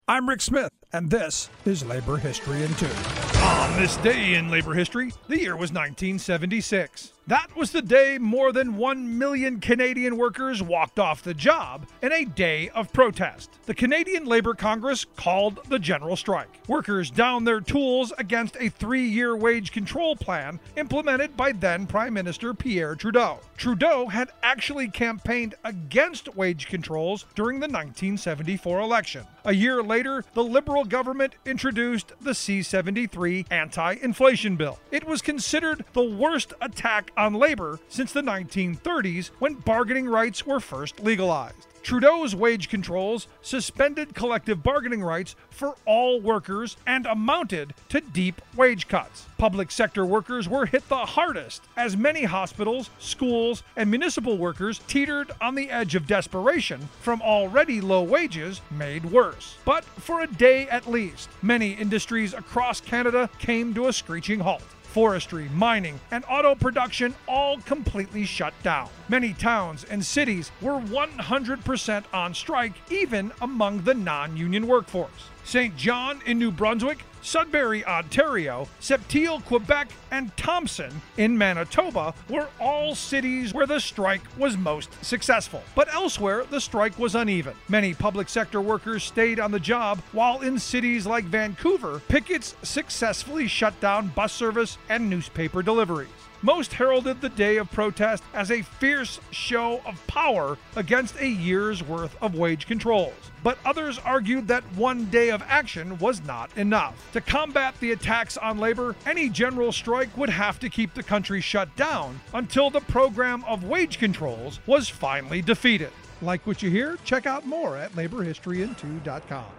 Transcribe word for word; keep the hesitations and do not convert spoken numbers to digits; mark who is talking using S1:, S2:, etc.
S1: I'm Rick Smith, and this is Labor History in Two.
S2: On this day in labor history, the year was nineteen seventy-six. That was the day more than one million Canadian workers walked off the job in a day of protest. The Canadian Labour Congress called the general strike. Workers downed their tools against a three-year wage control plan implemented by then Prime Minister Pierre Trudeau. Trudeau had actually campaigned against wage controls during the nineteen seventy-four election. A year later, the Liberal government introduced the C seventy-three anti-inflation bill. It was considered the worst attack on labor since the nineteen thirties, when bargaining rights were first legalized. Trudeau's wage controls suspended collective bargaining rights for all workers and amounted to deep wage cuts. Public sector workers were hit the hardest, as many hospitals, schools, and municipal workers teetered on the edge of desperation from already low wages made worse. But for a day at least, many industries across Canada came to a screeching halt. Forestry, mining, and auto production all completely shut down. Many towns and cities were one hundred percent on strike, even among the non-union workforce. Saint John in New Brunswick, Sudbury, Ontario, Sept-Îles, Quebec, and Thompson in Manitoba were all cities where the strike was most successful. But elsewhere, the strike was uneven. Many public sector workers stayed on the job, while in cities like Vancouver, pickets successfully shut down bus service and newspaper deliveries. Most heralded the day of protest as a fierce show of power against a year's worth of wage controls. But others argued that one day of action was not enough. To combat the attacks on labor, any general strike would have to keep the country shut down until the program of wage controls was finally defeated.
S1: Like what you hear? Check out more at labor history in two dot com.